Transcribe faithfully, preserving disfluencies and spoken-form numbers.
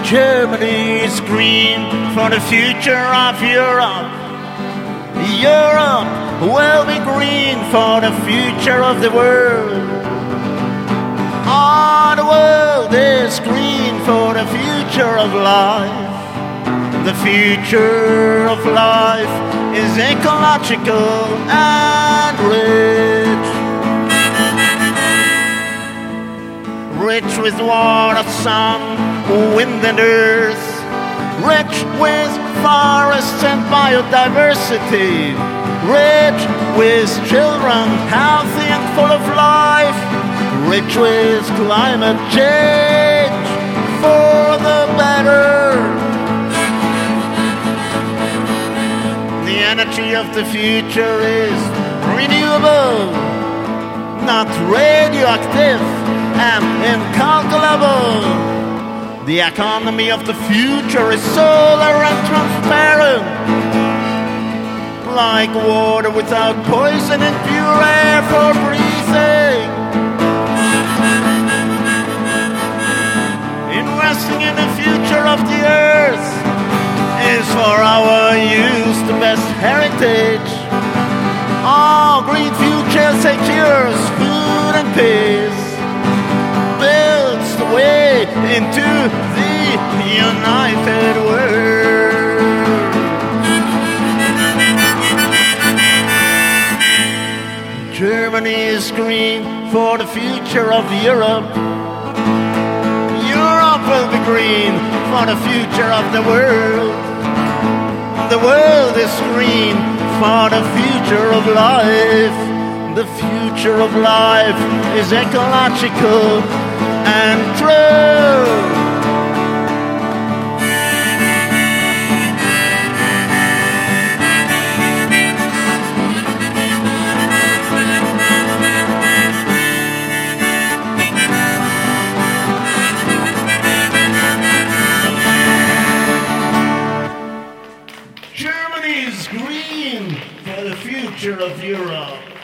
Germany is green for the future of Europe. Europe will be green for the future of the world. Oh, the world is green for the future of life. The future of life is ecological and rich. Rich with water, sun, wind and earth. Rich with forests and biodiversity. Rich with children, healthy and full of life. Rich with climate change for the better. The energy of the future is renewable, not radioactive and incalculable. The economy of the future is solar and transparent, like water without poison and pure air for breathing. Investing in the future of the earth is for our youth the best heritage. Our green future secures food and peace, builds the way into the united world. Germany is green for the future of Europe. Europe will be green for the future of the world. The world is green for the future of life. The future of life is ecological and true. Germany is green for the future of Europe.